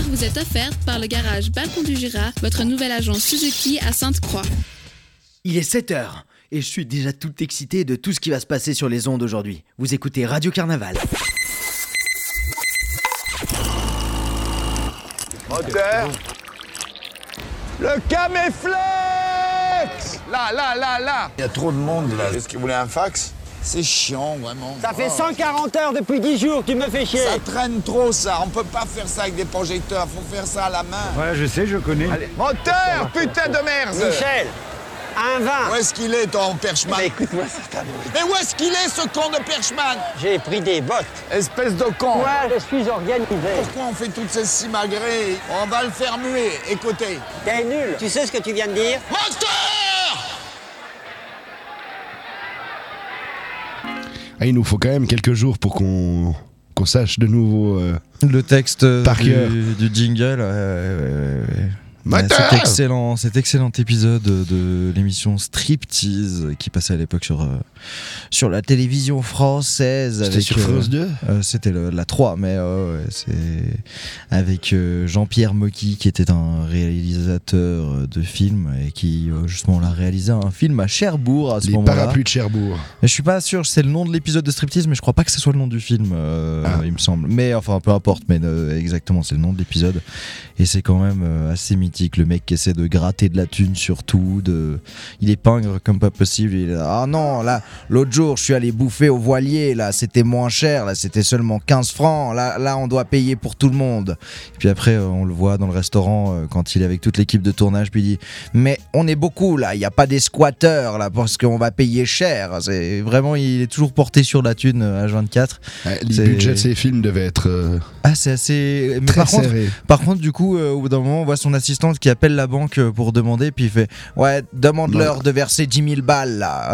vous est offerte par le garage Balcon du Jura, votre nouvelle agence Suzuki à Sainte-Croix. Il est 7h et je suis déjà tout excité de tout ce qui va se passer sur les ondes aujourd'hui. Vous écoutez Radio Carnaval. Moteur. Le Caméflex. Là. Il y a trop de monde là. Est-ce que vous voulez un fax? C'est chiant, vraiment. Ça fait 140 heures depuis 10 jours, tu me fais chier. Ça traîne trop, ça. On peut pas faire ça avec des projecteurs. Faut faire ça à la main. Ouais, je sais, je connais. Allez. Moteur, putain de merde. Michel, un vin. Où est-ce qu'il est, ton Perchman? Mais écoute-moi, c'est ta bouche. Mais où est-ce qu'il est, ce con de Perchman? J'ai pris des bottes. Espèce de con. Moi, je suis organisé. Pourquoi on fait toutes ces simagrées? On va le faire muer. Écoutez. T'es nul. Tu sais ce que tu viens de dire? Moteur! Ah, il nous faut quand même quelques jours pour qu'on sache de nouveau le texte par cœur du jingle. Cet excellent épisode de l'émission Striptease qui passait à l'époque sur la télévision française. C'était sur France 2 C'était la 3, mais c'est avec Jean-Pierre Mocky qui était un réalisateur de films et qui justement l'a réalisé un film à Cherbourg à ce moment-là. Les parapluies de Cherbourg. Et je suis pas sûr, c'est le nom de l'épisode de Striptease, mais je crois pas que ce soit le nom du film, il me semble. Mais enfin, peu importe, mais exactement, c'est le nom de l'épisode. Et c'est quand même assez mythique. Le mec qui essaie de gratter de la thune sur tout, il est pingre comme pas possible. Il est là, ah non, là, l'autre jour, je suis allé bouffer au Voilier, là, c'était moins cher, là, c'était seulement 15 francs, là, on doit payer pour tout le monde. Et puis après, on le voit dans le restaurant quand il est avec toute l'équipe de tournage, puis il dit, mais on est beaucoup, là, il n'y a pas des squatteurs, là, parce qu'on va payer cher. C'est vraiment, il est toujours porté sur la thune H24. Les budgets de ces films devaient être c'est assez... Mais très serré. Par contre, du coup, au bout d'un moment, on voit son assistante qui appelle la banque pour demander, puis il fait ouais, demande-leur de verser 10 000 balles là.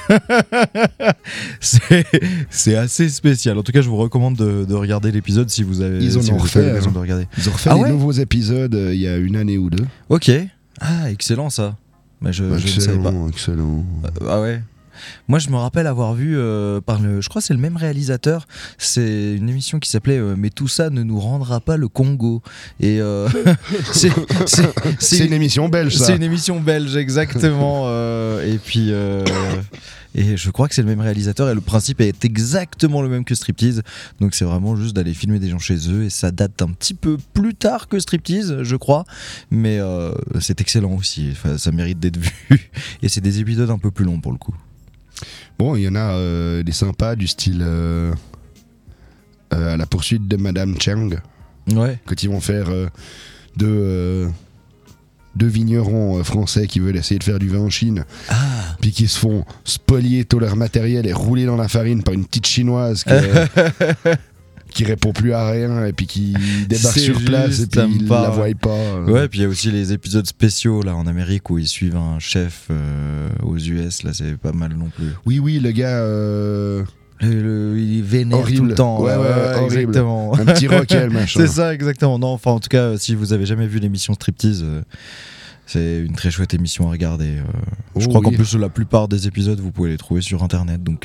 c'est assez spécial. En tout cas, je vous recommande de regarder l'épisode si vous avez l'occasion de regarder. Ils ont refait des nouveaux épisodes il y a une année ou deux. Ok. Ah, excellent ça. Mais je ne savais pas. Excellent. Ah ouais. Moi, je me rappelle avoir vu je crois que c'est le même réalisateur. C'est une émission qui s'appelait Mais tout ça ne nous rendra pas le Congo. Et c'est une émission belge, ça. C'est une émission belge, exactement. Et puis. Et je crois que c'est le même réalisateur et le principe est exactement le même que Striptease. Donc c'est vraiment juste d'aller filmer des gens chez eux et ça date un petit peu plus tard que Striptease, je crois. Mais c'est excellent aussi. Enfin, ça mérite d'être vu. Et c'est des épisodes un peu plus longs pour le coup. Bon, il y en a des sympas du style à la poursuite de Madame Chang. Ouais. Quand ils vont faire deux vignerons français qui veulent essayer de faire du vin en Chine, puis qui se font spolier tout leur matériel et rouler dans la farine par une petite chinoise qui répond plus à rien et puis qui débarque sur place et puis ils la voient pas. Ouais, puis il y a aussi les épisodes spéciaux là en Amérique où ils suivent un chef aux US, là c'est pas mal non plus. Oui, le gars il est vénère horrible. tout le temps. Ouais, horrible. Exactement. Un petit roquel, machin. C'est ça, exactement. Non, enfin, en tout cas, si vous avez jamais vu l'émission Striptease, c'est une très chouette émission à regarder. Je crois qu'en plus, la plupart des épisodes, vous pouvez les trouver sur Internet, donc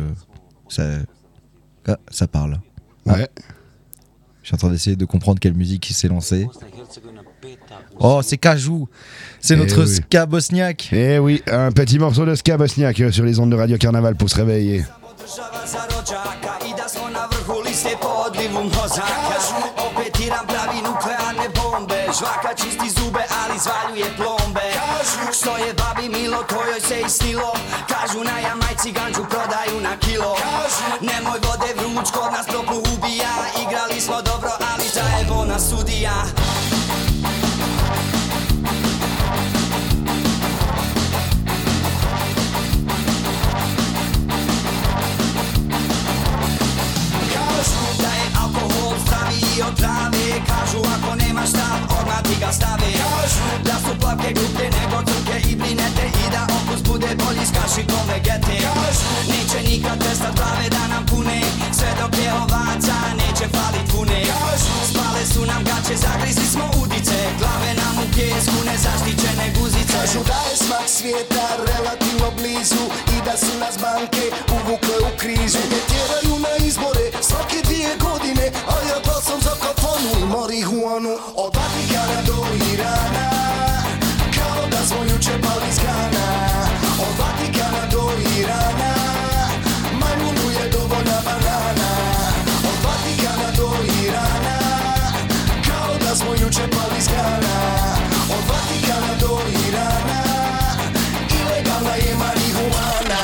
ça parle. Ouais. Je suis en train d'essayer de comprendre quelle musique il s'est lancée. Oh, c'est Kajou. C'est notre ska bosniaque. Eh oui, un petit morceau de ska bosniaque sur les ondes de Radio Carnaval pour se réveiller. Žvaka čisti zube, ali zvaljuje plombe. Što je babi milo, to joj se isnilo. Kažu na Jamajci ganđu prodaju na kilo. Nemoj vode vruć, kod nas toplu ubija. Igrali smo dobro, ali zajebo nas sudija. Kažu da je alkohol zdraviji od trave. Kažu ako nemaš stav, odmah ti ga stave. Kažu da su plavke gluplje nego crke i brinete. I da okus bude bolji s kašikom vegete. Kažu neće nikad prestat glave da nam pune. Sve dok je ovaca neće falit vune. Kažu spale su nam gaće, zagrizli smo udice. Glave nam u pjesku, nezaštićene guzice. Kažu da je smak svijeta relativno blizu. I da su nas banke uvukle u krizu. Ne tjeraju na izbore svake 2 godine. A ja glasam za kafanu i marihuanu. marihuanu od Vatikana do Irana, kao da smo juče pali iz Kana. Od Vatikana do Irana, majmunu je dovoljna banana. Od Vatikana do Irana, kao da smo juče pali iz Kana. Od Vatikana do Irana, ilegalna je marihuana.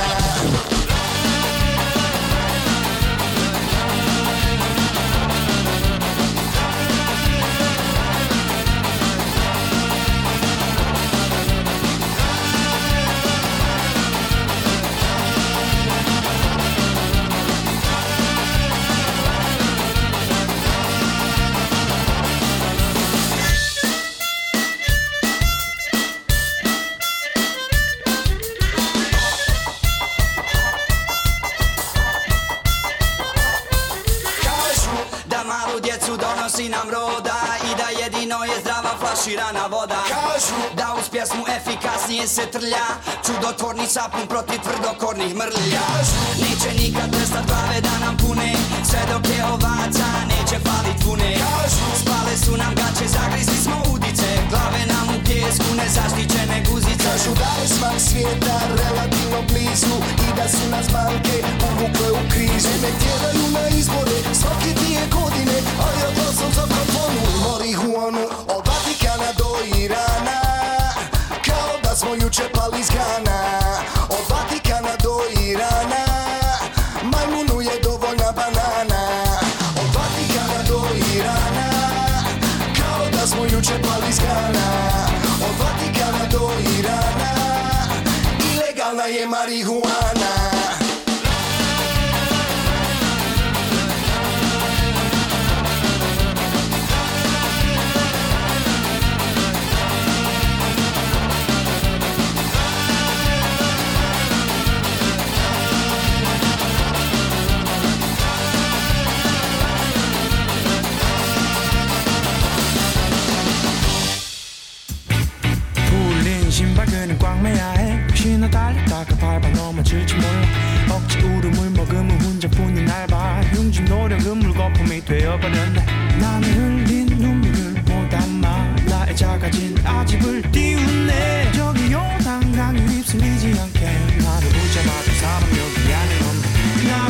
Donosi nam roda i da jedino je zdrava flaširana voda. Kažu da uz pjesmu efikasnije se trlja čudotvorni sapun protiv tvrdokornih mrlja. Kažu neće nikad prestat glave da nam pune, sve dok je ovaca neće palit vune. Kažu spale su nam gaće, zagrizli smo udice, glave nam u pjesku nezaštićene guzice. Kažu da je smak svijeta relativno blizu i da su nas banke uvukle u krizu. Ne tjeraju na izbore svake 2 godine, a ja glasam za kantonu marihuanu. Od Vatikana do Irana, kao da smo juče pali iz Kana. Od Vatikana do Irana, majmunu je dovoljna banana. Od Vatikana do Irana, kao da smo juče pali iz Kana. Od Vatikana do Irana, ilegalna je marihuana. 신발끈은 꽉 매야 해. 혹시나 달리다가 밟아 넘어질지 몰라. 억지 울음을 머금은 혼자뿐인 알바. 흉진 노력은 물거품이 되어버렸네. 나는 흘린 눈물을 못 담아 나의 작아진 아집을 띄우네. 저기 요단강이 휩쓸리지 않게 나를 붙잡아도 사방역이 아닌 건데. 나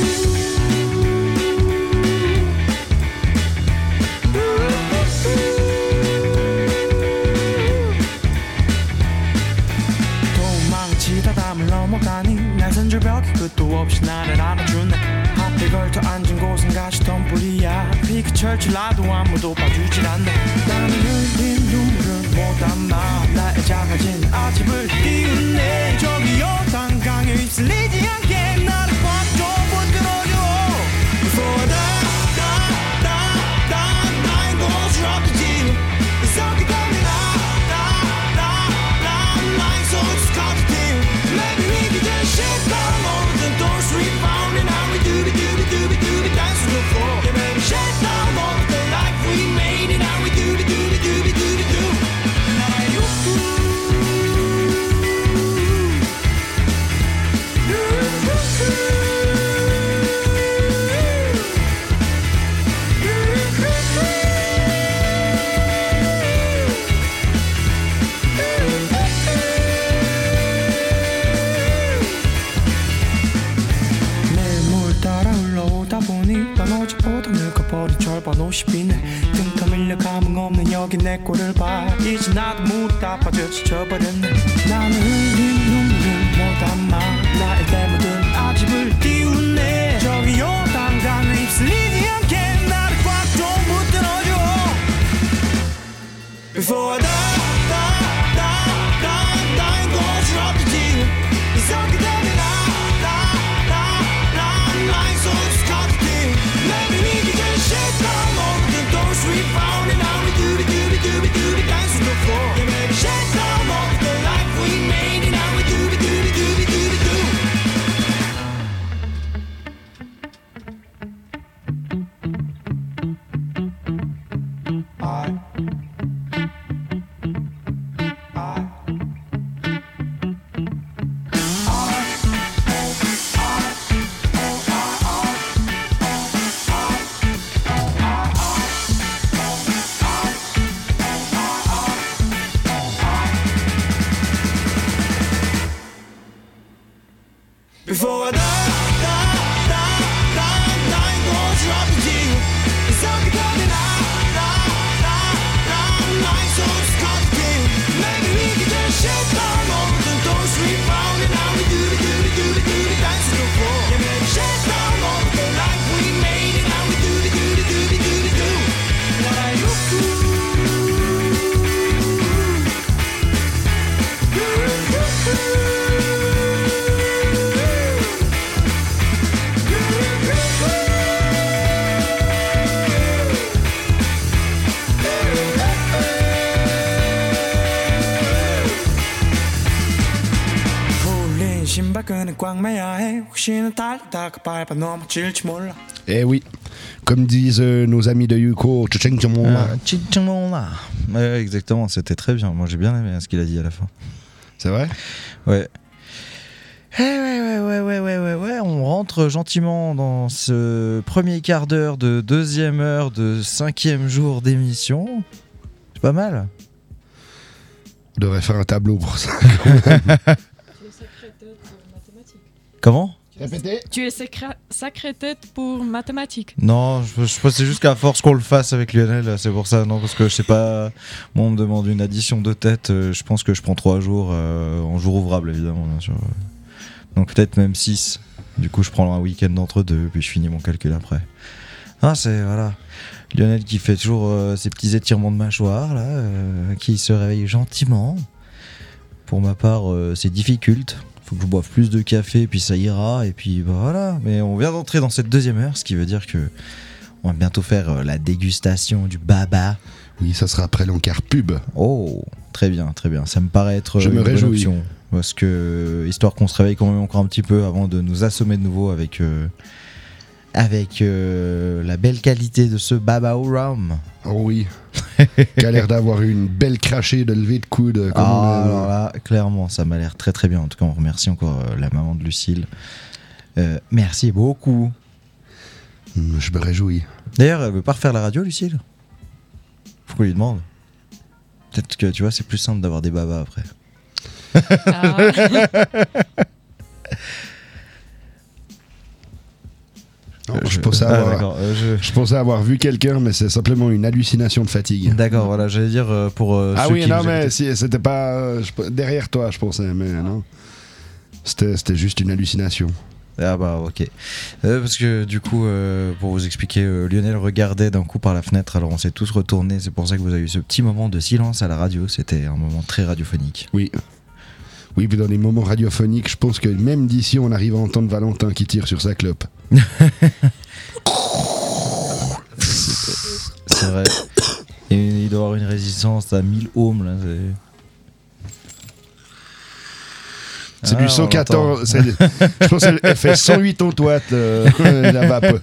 담을 넘어가니 낯선 절벽이 끝도 없이 나를 안아주네. 하필 걸터 앉은 곳은 가시던 뿌리야. 피크 철출라도 아무도 봐주질 않네. 나는 흘린 눈물을 못 담아 나의 작아진 아집을 띄우네. 저기 요단강에 휩쓸리지 않게 나를 꽉 좀 붙들어줘. Before I ain't gonna drop the deal. It's all good on me. Lying so it's caught the deal. Maybe we could just shut down all of the doors we found, and now we doobie dance on the floor. Yeah, maybe shut down all of the life we made, and now we doobie doo. Now you. 난 어제보다 늙어버린 절반 50이네. 등 터밀려 감흥 없는 여기 내 꼴을 봐. 이제 나도 물이 다 빠져 지쳐버렸네. 나는 흘린 눈물을 못 담아 나의 대모든 아집을 띄우네. 저기 요단강에 휩쓸리지 않게 나를 꽉 좀 붙들어줘. Before I ain't gonna drop the deal. It's all good on me. Lying so it's caught the deal. Maybe we could just shut down all of the doors we found, and now we doobie dance on the floor. Yeah, maybe shut down all of the life we made, and now we doobie doo. Before I die, gonna drop the deal. It's something coming out, like so it's complicated. Maybe we can just shut down all the doors we found, and now we do the dance to the floor. Yeah, maybe shut down all the life we made, and now we do what I used to. 신발끈은 꽉 매야 해 혹시나 달리다가 밟아 넘어질지 몰라. Eh oui, comme disent nos amis de Yuko, Exactement, c'était très bien. Moi j'ai bien aimé ce qu'il a dit à la fin. C'est vrai? Ouais. Ouais, on rentre gentiment dans ce premier quart d'heure de deuxième heure de 5e jour d'émission. C'est pas mal. On devrait faire un tableau pour ça. Comment? Répétez. Tu es sacrée tête pour mathématiques. Non, je pense que c'est juste qu'à force qu'on le fasse avec Lionel, c'est pour ça. Non, parce que je sais pas, moi on me demande une addition de tête, je pense que je prends 3 jours, en jour ouvrable évidemment, bien sûr. Donc peut-être même 6. Du coup, je prends un week-end d'entre deux, puis je finis mon calcul après. Ah, c'est voilà. Lionel qui fait toujours ses petits étirements de mâchoire, là, qui se réveille gentiment. Pour ma part, c'est difficile. Faut que je boive plus de café, puis ça ira, et puis bah, voilà. Mais on vient d'entrer dans cette deuxième heure, ce qui veut dire que on va bientôt faire la dégustation du baba. Oui, ça sera après l'encart pub. Oh, très bien, très bien. Ça me paraît être Je me bonne réjouis. option. Parce que, histoire qu'on se réveille quand même encore un petit peu avant de nous assommer de nouveau avec la belle qualité de ce baba au rhum. Oh oui, qui a l'air d'avoir eu une belle crachée de levée de coude. Alors là, clairement, ça m'a l'air très très bien. En tout cas, on remercie encore la maman de Lucille. Merci beaucoup. Je me réjouis. D'ailleurs, elle veut pas refaire la radio, Lucille? Faut qu'on lui demande. Peut-être que tu vois, c'est plus simple d'avoir des babas après. Non, je pensais avoir vu quelqu'un, mais c'est simplement une hallucination de fatigue. D'accord, voilà, j'allais dire pour. Ah ceux oui, qui non, nous mais écoutaient. si, c'était pas derrière toi, je pensais, mais non. C'était juste une hallucination. Ah bah ok. Parce que du coup, pour vous expliquer, Lionel regardait d'un coup par la fenêtre, alors on s'est tous retournés, c'est pour ça que vous avez eu ce petit moment de silence à la radio, c'était un moment très radiophonique. Oui. Oui, puis dans les moments radiophoniques, je pense que même d'ici, on arrive à entendre Valentin qui tire sur sa clope. C'est vrai. Et il doit avoir une résistance à 1000 ohms là. C'est du 114. Je pense qu'elle fait 108 watts la vape.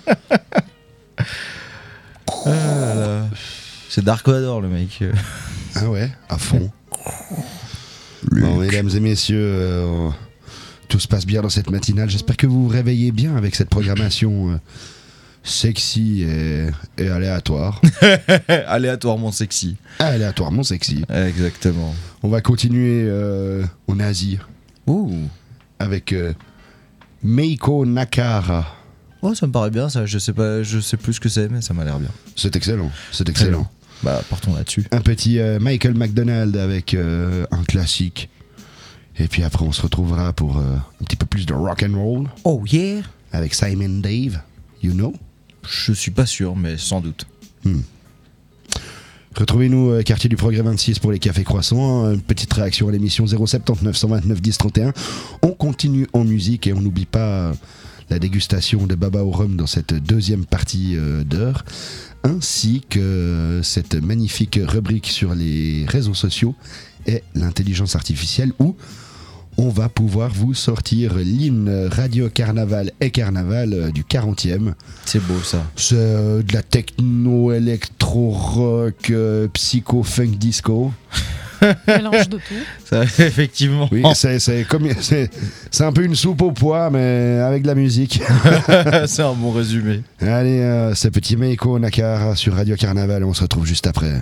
C'est Dark Vador le mec. Ah ouais, à fond. Bon, mesdames et messieurs, tout se passe bien dans cette matinale. J'espère que vous vous réveillez bien avec cette programmation sexy et aléatoire. Aléatoirement sexy. Aléatoirement sexy. Exactement. On va continuer en Asie. Ouh. Avec Meiko Nakara. Oh, ça me paraît bien ça. Je sais plus ce que c'est, mais ça m'a l'air bien. C'est excellent. C'est excellent. Bah, partons là-dessus. Un petit Michael McDonald avec un classique. Et puis après, on se retrouvera pour un petit peu plus de rock and roll. Oh yeah. Avec Simon Dave, you know. Je suis pas sûr, mais sans doute. Retrouvez-nous quartier du Progrès 26 pour les cafés croissants. Une petite réaction à l'émission 079 129 10 31. On continue en musique et on n'oublie pas la dégustation de Baba au rhum dans cette deuxième partie d'heure, ainsi que cette magnifique rubrique sur les réseaux sociaux et l'intelligence artificielle où on va pouvoir vous sortir l'hymne Radio Carnaval et Carnaval du 40e. C'est beau ça. C'est de la techno, électro, rock, psycho, funk, disco. Mélange de tout. Ça, effectivement. Oui, c'est un peu une soupe au pois, mais avec de la musique. C'est un bon résumé. Allez, c'est petit Meiko Nakara sur Radio Carnaval, on se retrouve juste après.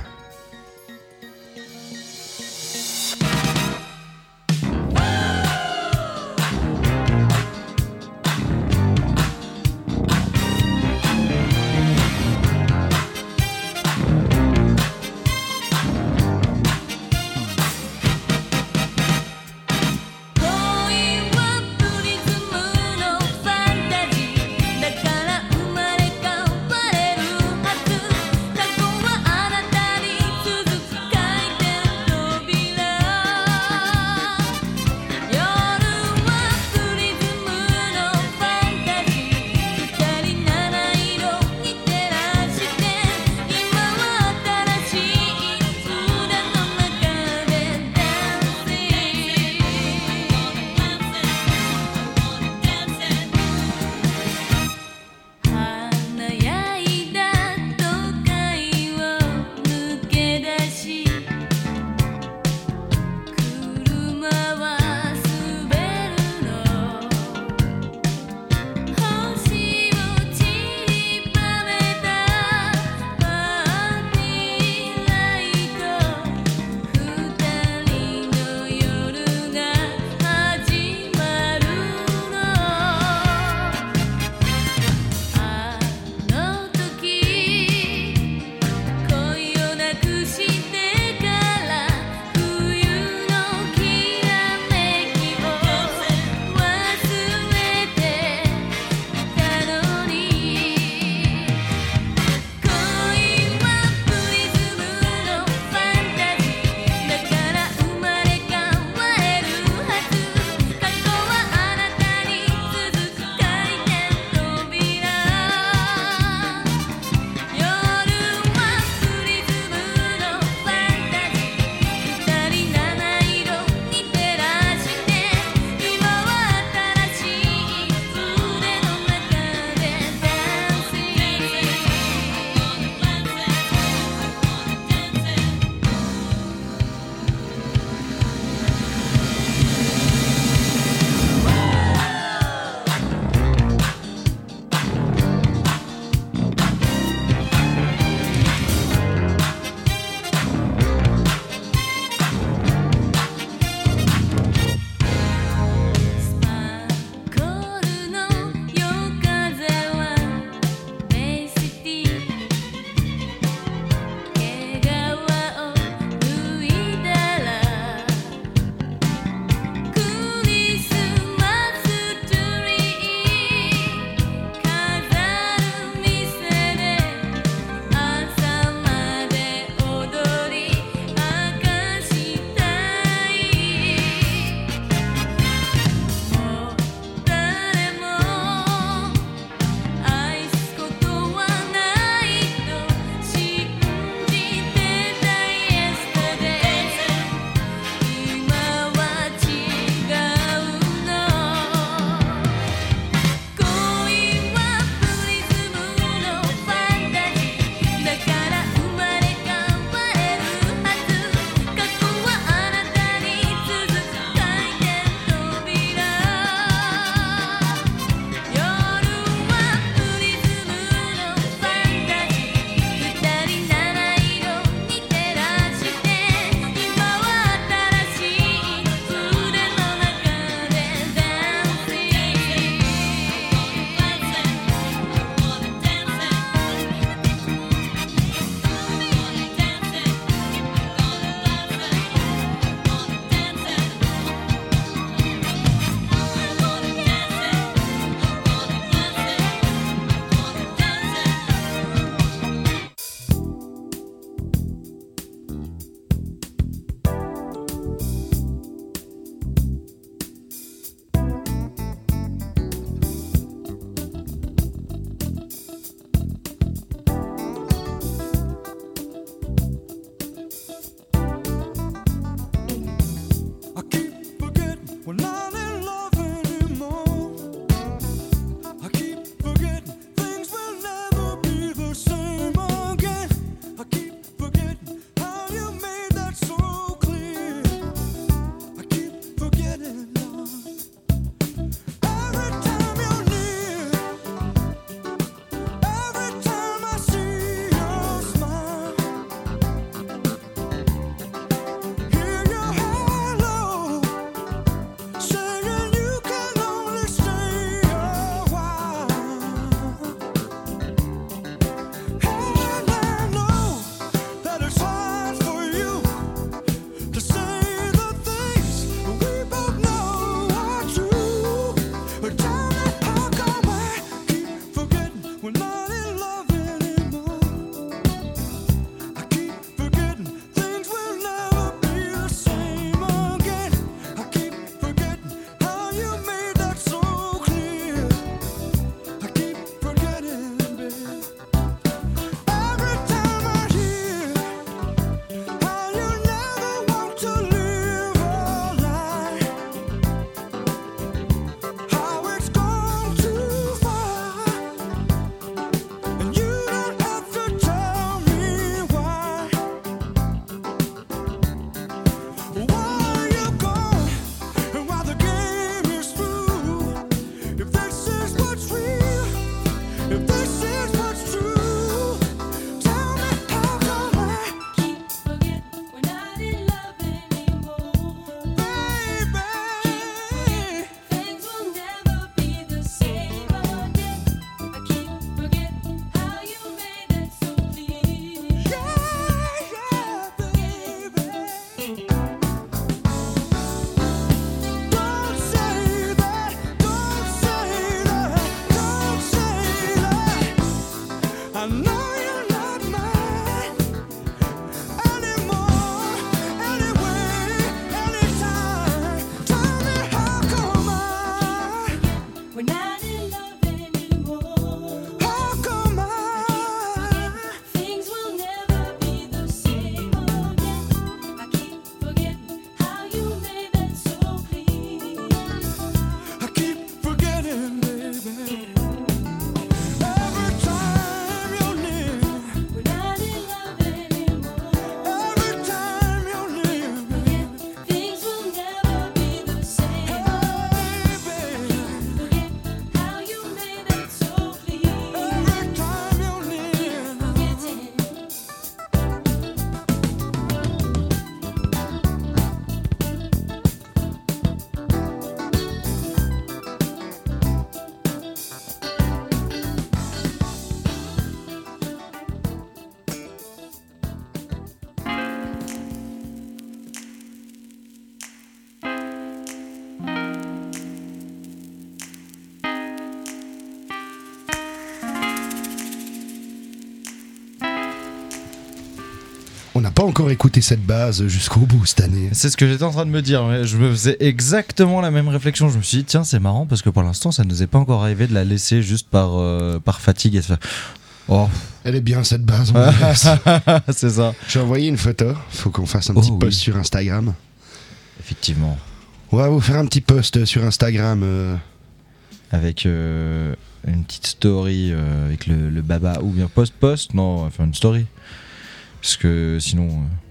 On n'a pas encore écouté cette base jusqu'au bout cette année. C'est ce que j'étais en train de me dire. Mais je me faisais exactement la même réflexion. Je me suis dit, tiens, c'est marrant parce que pour l'instant, ça nous est pas encore arrivé de la laisser juste par fatigue et de faire. Oh. Elle est bien cette base. On c'est ça. J'ai envoyé une photo. Faut qu'on fasse un petit post sur Instagram. Effectivement. On va vous faire un petit post sur Instagram. Avec une petite story avec le baba. Ou bien post. Non, on va faire une story. Parce que sinon.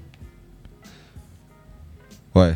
Ouais.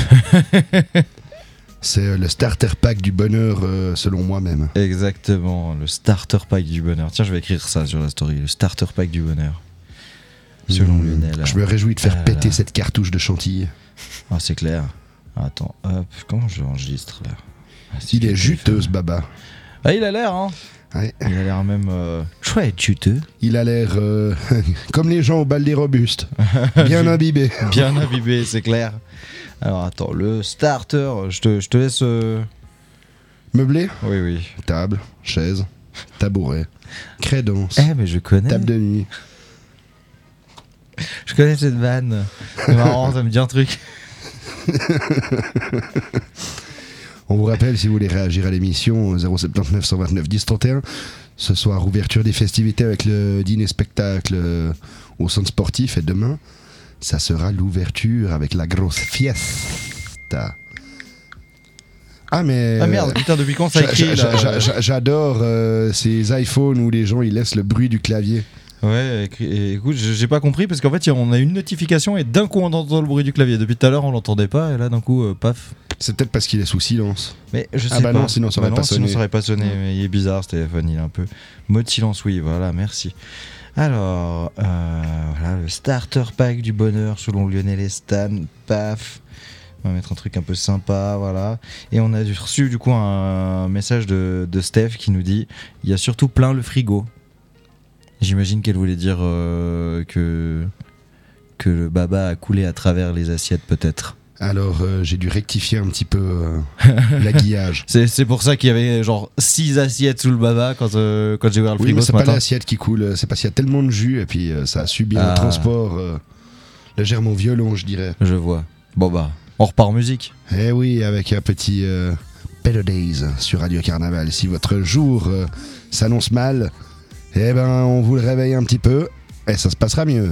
C'est le starter pack du bonheur selon moi-même. Exactement, le starter pack du bonheur. Tiens, je vais écrire ça sur la story, le starter pack du bonheur. Selon Lionel. Je me réjouis de faire péter cette cartouche de Chantilly. Ah, c'est clair. Attends, hop, comment je l'enregistre là? Il est juteux ce baba. Ah, il a l'air, hein. Ouais. Il a l'air même chouette, juteux. Il a l'air comme les gens au bal des robustes. Bien imbibé. Bien imbibé, c'est clair. Alors attends, le starter, je te laisse... Meublé? Oui. Table, chaise, tabouret, crédence. Mais je connais. Table de nuit. Je connais cette vanne. C'est marrant, ça me dit un truc. On vous rappelle, si vous voulez réagir à l'émission, 079 129 10 31. Ce soir, ouverture des festivités avec le dîner-spectacle au centre sportif. Et demain, ça sera l'ouverture avec la grosse fiesta. Ah merde, putain, depuis quand ça écrit là J'adore ces iPhones où les gens ils laissent le bruit du clavier. Ouais, écoute, j'ai pas compris parce qu'en fait on a une notification et d'un coup on entend le bruit du clavier. Depuis tout à l'heure on l'entendait pas et là d'un coup paf. C'est peut-être parce qu'il est sous silence. Mais je sais pas. Non, sinon ça aurait pas sonné. Sinon ça aurait pas sonné. Mais il est bizarre ce téléphone, il est un peu mode silence. Oui, voilà, merci. Alors, voilà le starter pack du bonheur selon Lionel et Stan. Paf. On va mettre un truc un peu sympa, voilà. Et on a reçu du coup un message de Steph qui nous dit il y a surtout plein le frigo. J'imagine qu'elle voulait dire que le baba a coulé à travers les assiettes peut-être. Alors j'ai dû rectifier un petit peu l'aiguillage. C'est pour ça qu'il y avait genre 6 assiettes sous le baba quand j'ai ouvert le frigo mais ce c'est matin. pas l'assiette qui coule, c'est parce qu'il y a tellement de jus et puis ça a subi un transport légèrement violent, je dirais. Je vois. Bon bah, on repart en musique. Eh oui, avec un petit Better Days sur Radio Carnaval. Si votre jour s'annonce mal, eh ben on vous le réveille un petit peu et ça se passera mieux.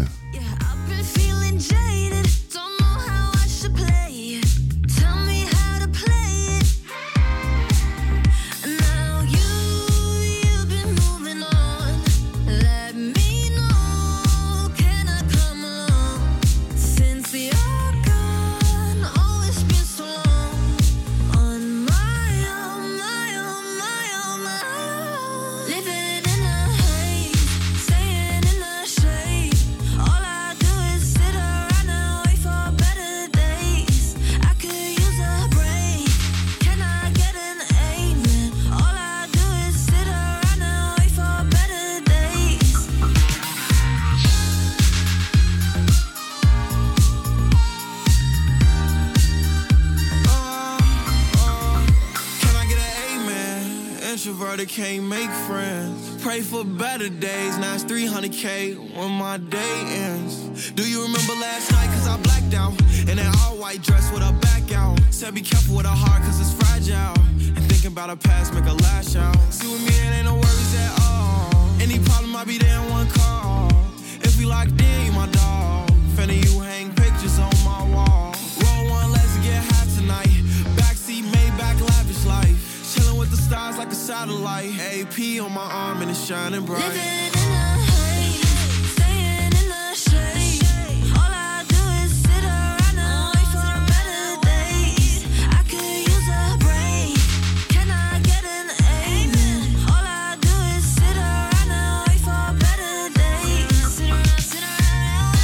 Can't make friends. Pray for better days. Now it's 300K when my day ends. Do you remember last night? Cause I blacked out in an all white dress with her back out. Said be careful with her heart cause it's fragile. And thinking about her past make her lash out. See with me it ain't no worries at all. Any problem I be there in one call. If we locked in, you my dog. Finna you hang pictures on my wall. Roll one, let's get high tonight. Backseat, Maybach, lavish life. Chillin' with the stars like a satellite. AP on my arm and it's shining bright. Living in the haze, staying in the shade. All I do is sit around and wait for better days. I could use a break. Can I get an amen? All I do is sit around and wait for better days. Sit around,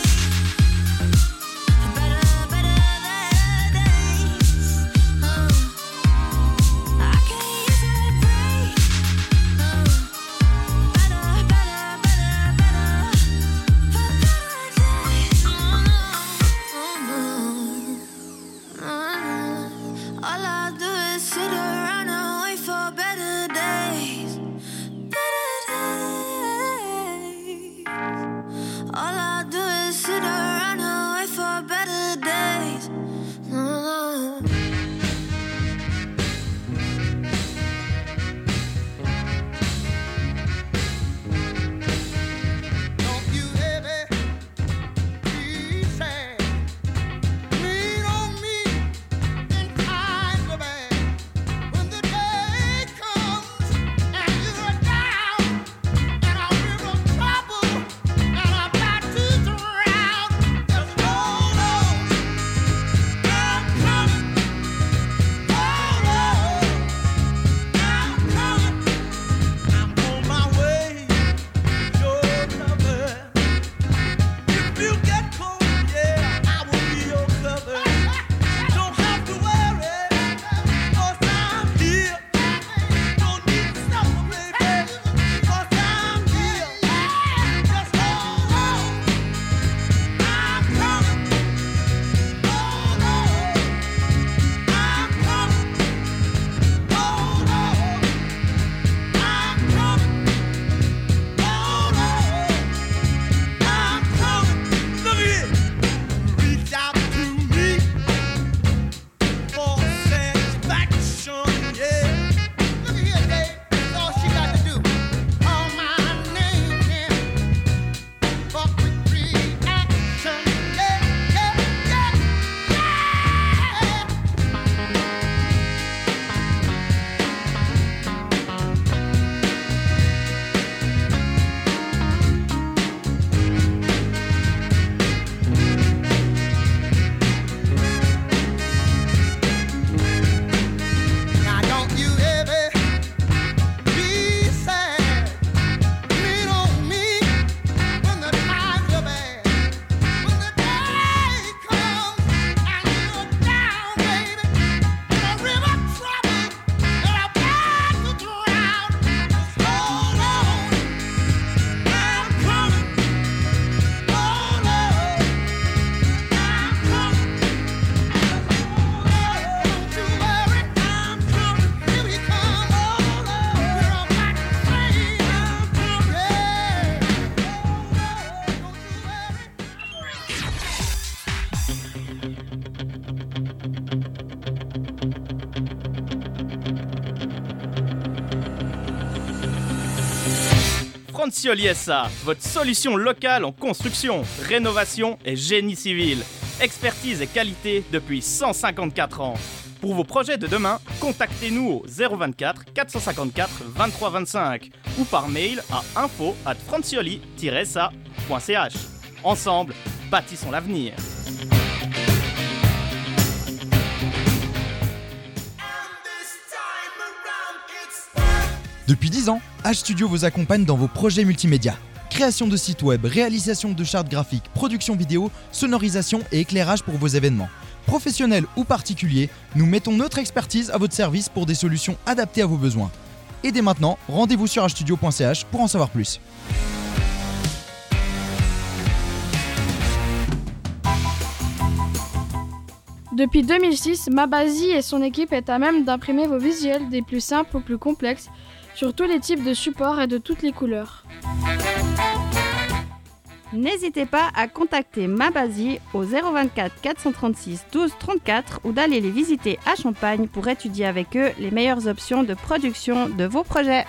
better days. I can't use a break. Francioli SA, votre solution locale en construction, rénovation et génie civil. Expertise et qualité depuis 154 ans. Pour vos projets de demain, contactez-nous au 024 454 23 25 ou par mail à info@francioli-sa.ch. Ensemble, bâtissons l'avenir. Depuis 10 ans, H-Studio vous accompagne dans vos projets multimédia. Création de sites web, réalisation de chartes graphiques, production vidéo, sonorisation et éclairage pour vos événements. Professionnels ou particuliers, nous mettons notre expertise à votre service pour des solutions adaptées à vos besoins. Et dès maintenant, rendez-vous sur hstudio.ch pour en savoir plus. Depuis 2006, Mabazi et son équipe est à même d'imprimer vos visuels des plus simples aux plus complexes, sur tous les types de supports et de toutes les couleurs. N'hésitez pas à contacter Mabazi au 024 436 12 34 ou d'aller les visiter à Champagne pour étudier avec eux les meilleures options de production de vos projets.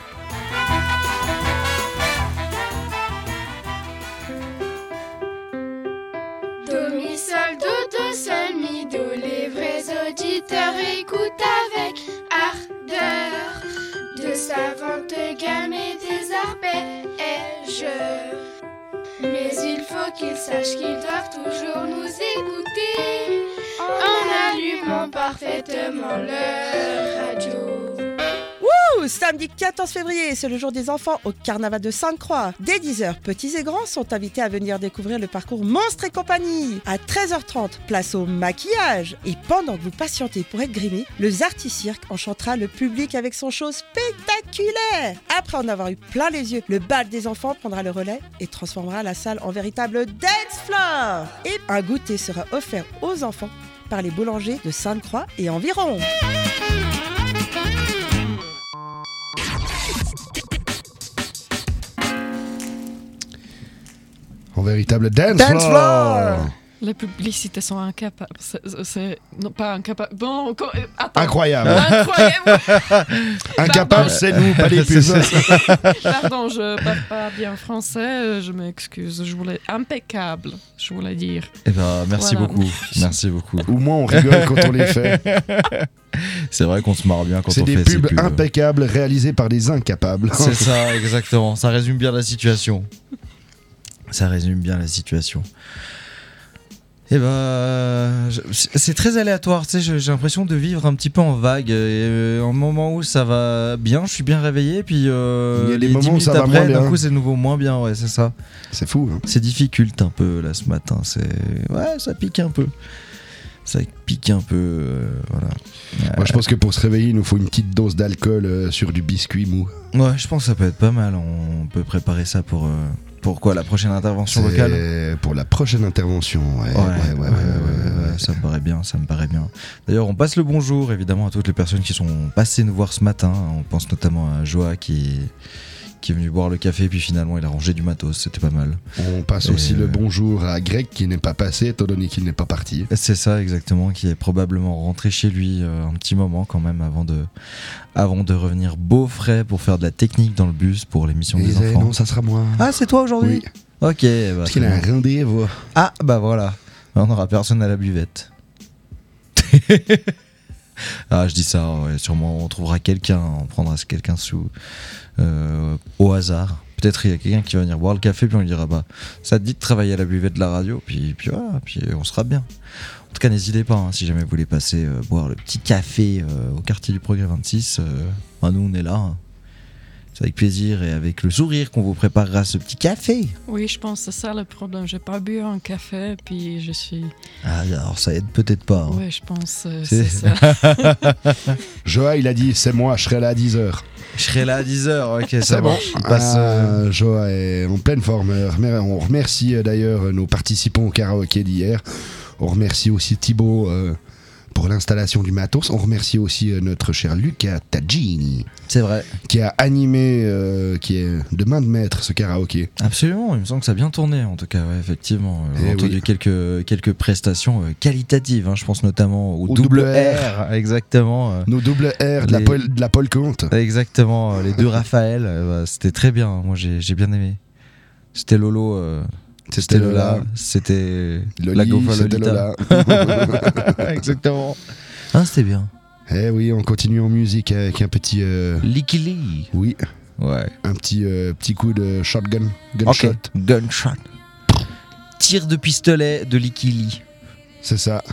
Mi sol do sol mi do, les vrais auditeurs écoutent avec ardeur de savantes gammes et des arpèges. Mais il faut qu'ils sachent qu'ils doivent toujours nous écouter en allumant parfaitement leur radio. Wouh! Samedi 14 février, c'est le jour des enfants au carnaval de Sainte-Croix. Dès 10h, petits et grands sont invités à venir découvrir le parcours Monstres et compagnie. À 13h30, place au maquillage. Et pendant que vous patientez pour être grimé, le Zarty Cirque enchantera le public avec son show spectaculaire. Après en avoir eu plein les yeux, le bal des enfants prendra le relais et transformera la salle en véritable dance floor. Et un goûter sera offert aux enfants par les boulangers de Sainte-Croix et environ. En véritable dance floor. Les publicités sont incapables. Non, pas incapables. Bon, attends. Incroyable. Incapable, Pardon. c'est nous, pas les pubs. Pardon, je parle pas bien français, je m'excuse. Je voulais impeccable, je voulais dire. Eh ben, merci Voilà. beaucoup. Merci beaucoup. Au moins, on rigole quand on les fait. C'est vrai qu'on se marre bien quand C'est on des fait ces pubs pubs. impeccables réalisées par des incapables. C'est ça, exactement. Ça résume bien la situation. Ça résume bien la situation. Et c'est très aléatoire, tu sais, j'ai l'impression de vivre un petit peu en vague. Et, un moment où ça va bien, je suis bien réveillé, puis Il y a des les 10 moments où minutes ça va après, moins bien. d'un coup c'est de nouveau moins bien, ouais, c'est ça. C'est fou. Hein. C'est difficult un peu là ce matin, ouais, ça pique un peu. Ça pique un peu, voilà. Moi, je pense que pour se réveiller, il nous faut une petite dose d'alcool sur du biscuit mou. Ouais, je pense que ça peut être pas mal. On peut préparer ça pour quoi, la prochaine intervention locale. Pour la prochaine intervention, ouais, ça me paraît bien, ça me paraît bien. D'ailleurs, on passe le bonjour évidemment à toutes les personnes qui sont passées nous voir ce matin. On pense notamment à Joa qui est venu boire le café, puis finalement il a rangé du matos, c'était pas mal. On passe aussi le bonjour à Greg qui n'est pas passé, étant donné qu'il n'est pas parti. C'est ça exactement, qui est probablement rentré chez lui un petit moment quand même avant de revenir beau frais pour faire de la technique dans le bus pour l'émission des enfants. Non, ça sera moi. Ah, c'est toi aujourd'hui? Oui. Ok. Parce qu'il a un rendez-vous. Ah, bah voilà. On n'aura personne à la buvette. Ah, je dis ça, ouais, sûrement on trouvera quelqu'un, on prendra quelqu'un au hasard. Peut-être il y a quelqu'un qui va venir boire le café, puis on lui dira bah ça te dit de travailler à la buvette de la radio, puis voilà, puis on sera bien. En tout cas, n'hésitez pas, si jamais vous voulez passer boire le petit café au quartier du Progrès 26, nous on est là. Hein. C'est avec plaisir et avec le sourire qu'on vous préparera ce petit café. Oui, je pense que c'est ça le problème. J'ai pas bu un café, puis je suis... Ah, alors ça aide peut-être pas. Hein. Oui, je pense c'est ça. Joa, il a dit c'est moi, je serai là à 10h. Je serai là à 10h, ok, ça c'est bon. Bon. Joa est en pleine forme. On remercie d'ailleurs nos participants au karaoké d'hier. On remercie aussi Thibaut pour l'installation du matos. On remercie aussi notre cher Luca Taggini. C'est vrai. Qui a animé, qui est de main de maître ce karaoké. Absolument, il me semble que ça a bien tourné en tout cas, ouais, effectivement. Eh J'ai entendu quelques prestations qualitatives, hein, je pense notamment au double R. Exactement. Nos double R de la Paul Comte. Exactement, les deux Raphaël, c'était très bien, moi j'ai bien aimé. C'était Lolo. C'était Lola, c'était la Gofa Lolita. Exactement. Ah, c'était bien. Eh oui, on continue en musique avec un petit... Licky Lee. Oui. Ouais. Un petit coup de shotgun. Gunshot. Okay. Gunshot. Tir de pistolet de Licky Lee. C'est ça.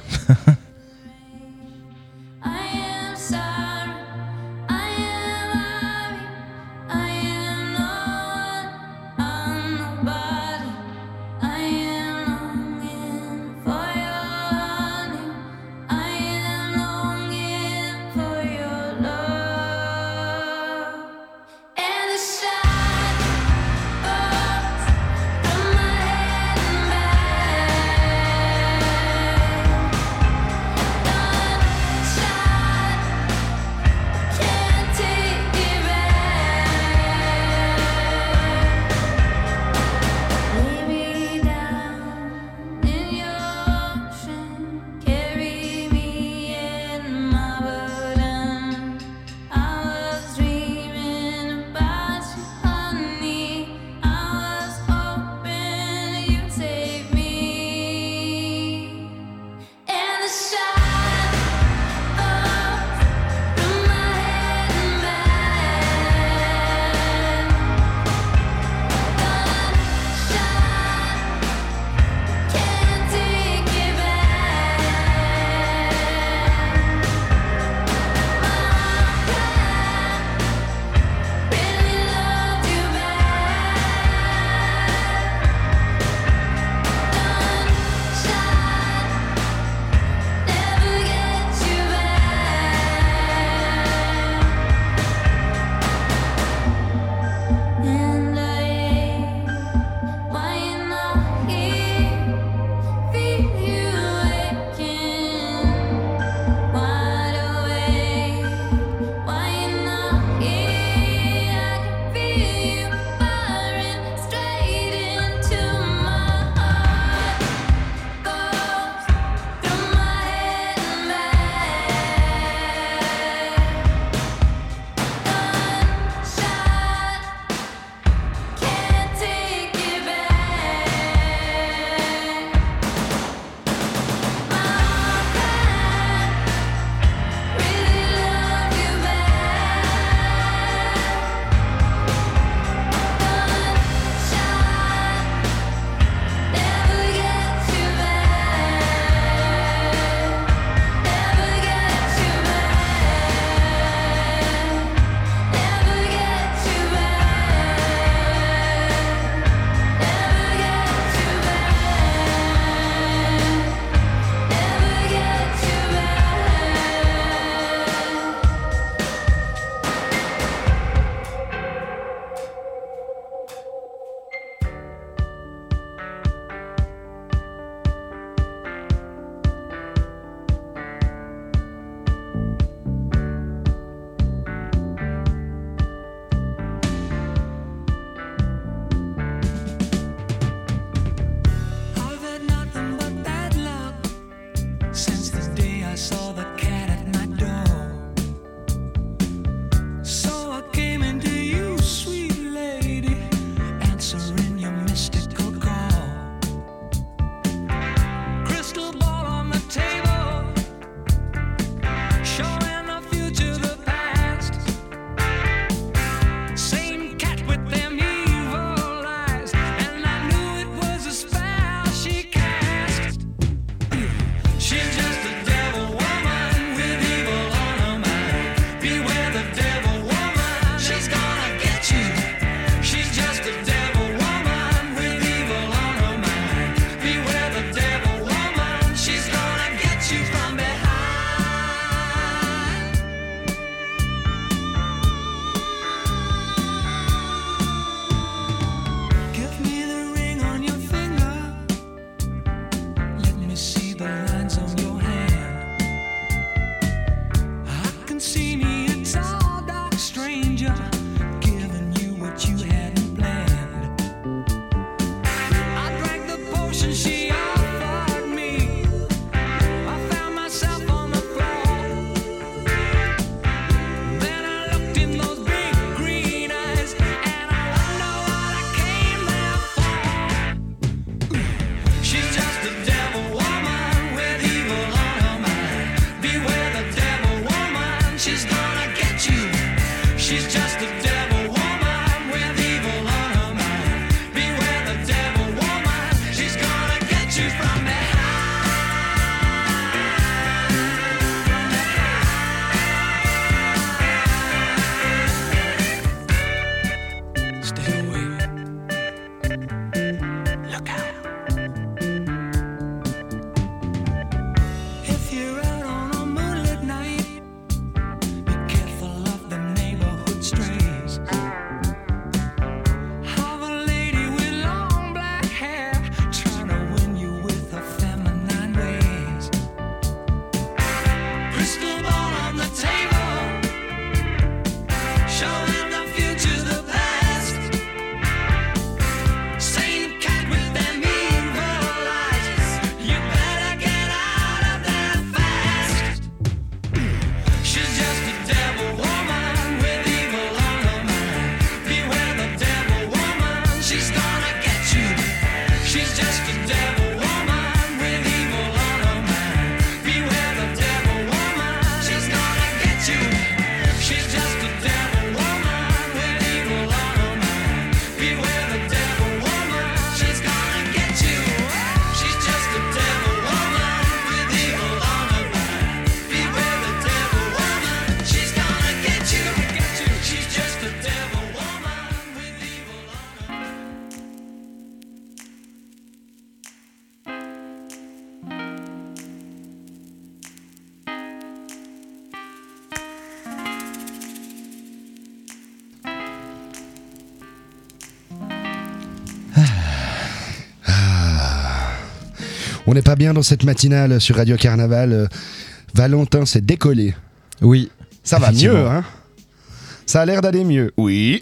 On n'est pas bien dans cette matinale sur Radio Carnaval. Valentin s'est décollé. Oui. Ça va mieux, hein? Ça a l'air d'aller mieux. Oui.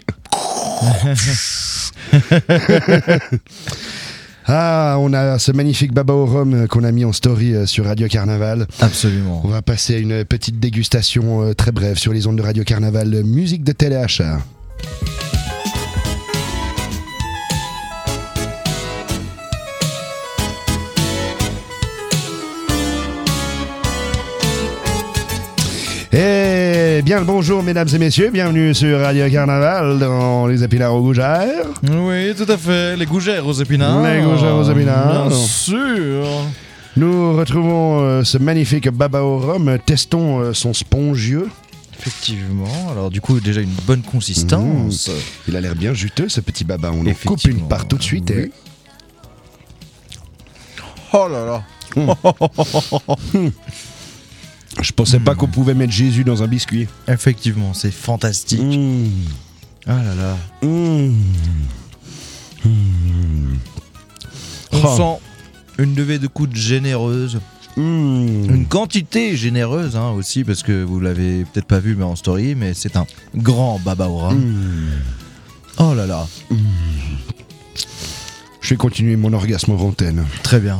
Ah, on a ce magnifique baba au rhum qu'on a mis en story sur Radio Carnaval. Absolument. On va passer à une petite dégustation très brève sur les ondes de Radio Carnaval. Musique de téléachat. Eh bien le bonjour mesdames et messieurs, bienvenue sur Radio Carnaval dans les épinards aux gougères. Oui, tout à fait, les gougères aux épinards. Les gougères aux épinards. Bien sûr. Nous retrouvons ce magnifique baba au rhum, testons son spongieux. Effectivement, alors du coup déjà une bonne consistance. Il a l'air bien juteux ce petit baba, on en coupe une part tout de suite. Oui. Oh là là. Je pensais pas qu'on pouvait mettre Jésus dans un biscuit. Effectivement, c'est fantastique. Ah là là. On sent une levée de coude généreuse. Une quantité généreuse hein, aussi, parce que vous l'avez peut-être pas vu mais en story, mais c'est un grand baba au rhum. Oh là là. Je vais continuer mon orgasme en antenne. Très bien.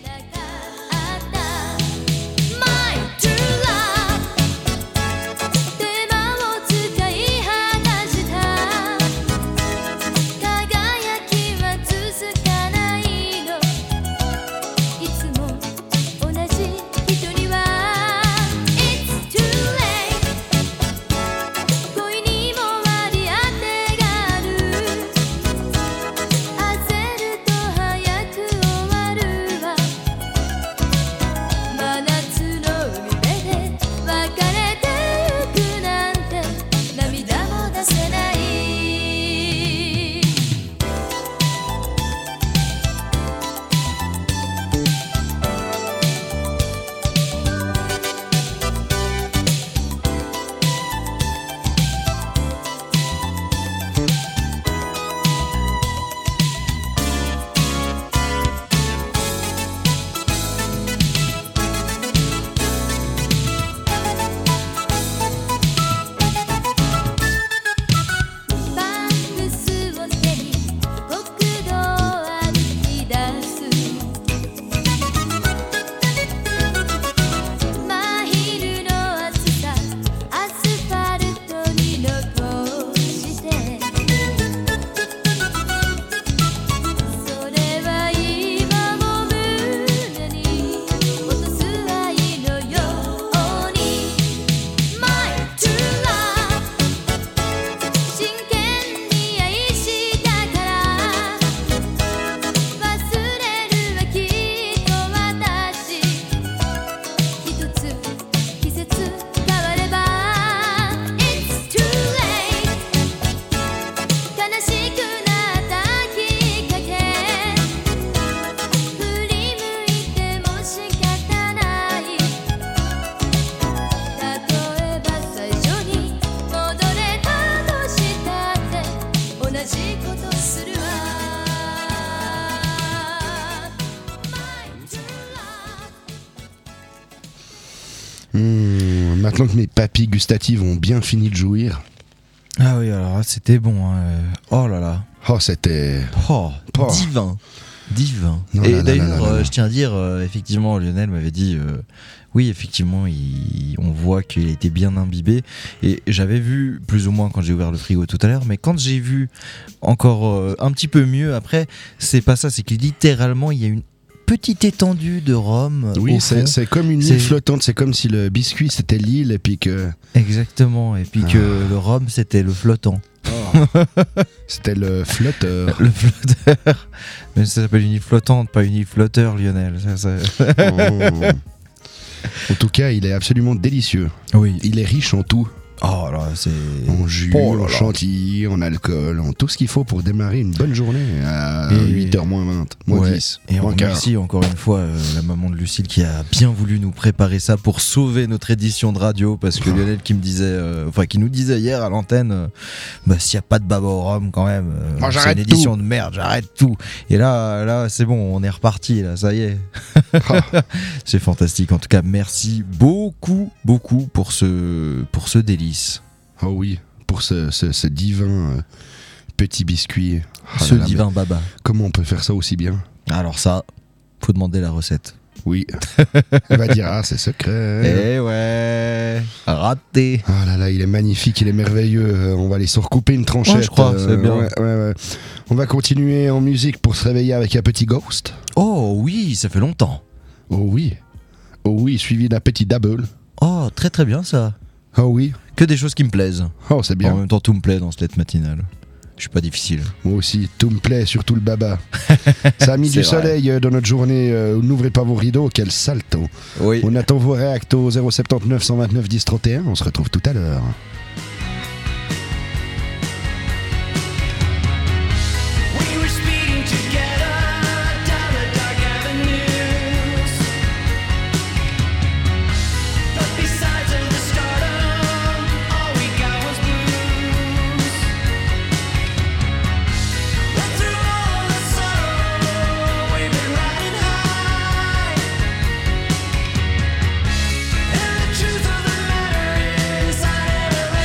Maintenant que mes papilles gustatives ont bien fini de jouir. Ah oui, alors c'était bon. Hein. Oh là là. Oh, c'était. Divin. Divin. Non, et là, d'ailleurs, là, là. je tiens à dire, effectivement, Lionel m'avait dit, oui, effectivement, on voit qu'il a été bien imbibé. Et j'avais vu, plus ou moins, quand j'ai ouvert le frigo tout à l'heure, mais quand j'ai vu encore un petit peu mieux après, c'est pas ça, c'est que littéralement, il y a une petite étendue de rhum. Oui, c'est comme une île flottante, c'est comme si le biscuit c'était l'île et puis que. Exactement, et puis que le rhum c'était le flottant. Oh. C'était le flotteur. Le flotteur. Mais ça s'appelle une île flottante, pas une île flotteur, Lionel. Oh. En tout cas, il est absolument délicieux. Oui. Il est riche en tout. Oh là, c'est. En jus, en chantilly, en alcool, en tout ce qu'il faut pour démarrer une bonne journée à 8h moins 20, moins 10. Et on remercie encore une fois la maman de Lucille qui a bien voulu nous préparer ça pour sauver notre édition de radio. Parce que Lionel qui me disait, qui nous disait hier à l'antenne, s'il n'y a pas de baba au rhum quand même, c'est une édition de merde, j'arrête tout. Et là, c'est bon, on est reparti, là, ça y est. C'est fantastique. En tout cas, merci beaucoup pour ce délice. Oh oui, pour ce divin petit biscuit. Ce divin baba. Comment on peut faire ça aussi bien? Alors ça, faut demander la recette. Oui. Elle va dire, c'est secret. Eh ouais, raté. Ah là là, il est magnifique, il est merveilleux. On va aller se recouper une tranchette. Ouais, je crois, c'est bien. Ouais. On va continuer en musique pour se réveiller avec un petit Ghost. Oh oui, ça fait longtemps. Oh oui, suivi d'un petit Double. Oh, très très bien ça. Oh oui. Que des choses qui me plaisent. Oh, c'est bien. En même temps, tout me plaît dans cette lettre matinale. Je suis pas difficile. Moi aussi, tout me plaît, surtout le baba. Ça a mis du vrai. soleil dans notre journée. N'ouvrez pas vos rideaux, quel salto. Oui. On attend vos réacts au 079 129 10 31. On se retrouve tout à l'heure. We were speeding together down the dark avenues, but besides of the stardom, all we got was blues. And through all the sorrow, we've been riding high. And the truth of the matter is, I never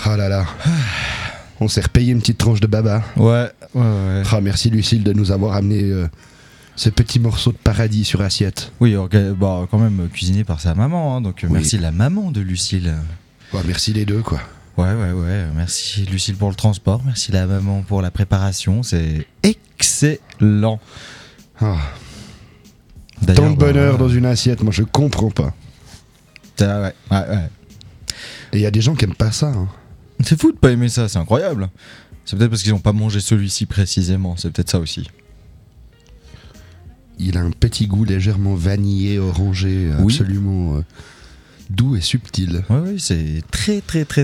Ah là là. On s'est repayé une petite tranche de baba. Ouais. Ah, merci Lucille de nous avoir amené ce petit morceau de paradis sur assiette. Oui, quand même cuisiné par sa maman, hein, donc merci la maman de Lucille. Ouais, merci les deux, quoi. Ouais. Merci Lucille pour le transport, merci la maman pour la préparation, c'est excellent. Ah. Tant de bonheur dans une assiette, moi je comprends pas. Ouais. Et il y a des gens qui aiment pas ça. Hein. C'est fou de pas aimer ça, c'est incroyable. C'est peut-être parce qu'ils ont pas mangé celui-ci précisément, c'est peut-être ça aussi. Il a un petit goût légèrement vanillé, orangé, absolument doux et subtil. Oui, c'est très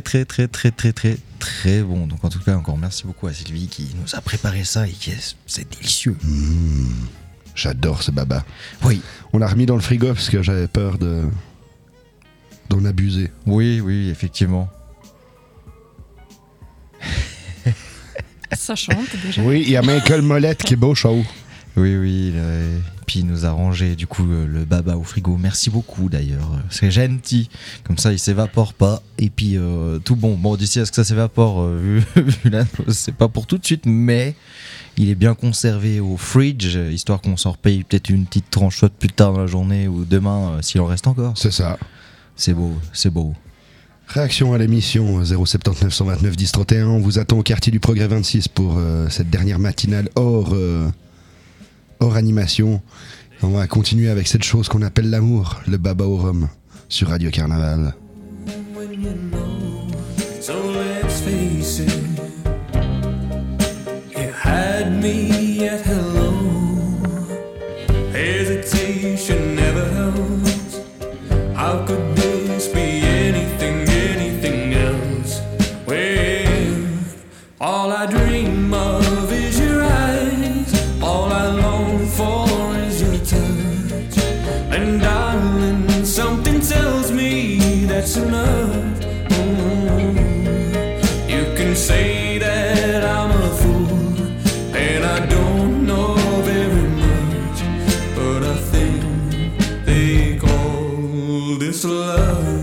bon. Donc en tout cas, encore merci beaucoup à Sylvie qui nous a préparé ça et c'est délicieux. J'adore ce baba. Oui. On l'a remis dans le frigo parce que j'avais peur d'en abuser. Oui, effectivement. Ça chante déjà. Oui, il y a Michael Molette qui est beau chaud. Oui. Puis il nous a rangé du coup le baba au frigo. Merci beaucoup d'ailleurs. C'est gentil. Comme ça, il s'évapore pas. Et puis tout bon. Bon, d'ici à ce que ça s'évapore, vu là, c'est pas pour tout de suite, mais il est bien conservé au fridge, histoire qu'on s'en repaye peut-être une petite tranche soit plus tard dans la journée ou demain s'il en reste encore. C'est ça. C'est beau. Réaction à l'émission 079 129 10 31. On vous attend au quartier du Progrès 26 pour cette dernière matinale hors animation. On va continuer avec cette chose qu'on appelle l'amour, le baba au rhum, sur Radio Carnaval. So let's face it, you had me at hello. Hesitation never helps. How could this be anything else? Well, all I dream of is your eyes. All I long for is your touch. And darling, something tells me that's enough. You can say that I'm a fool, and I don't know very much, but I think they call this love.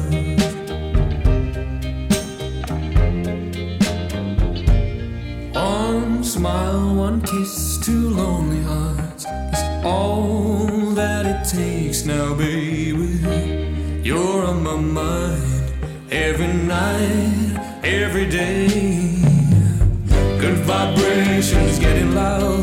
One smile, one kiss, two lonely hearts is all that it takes now, baby. You're on my mind every night, every day. Good vibrations getting loud.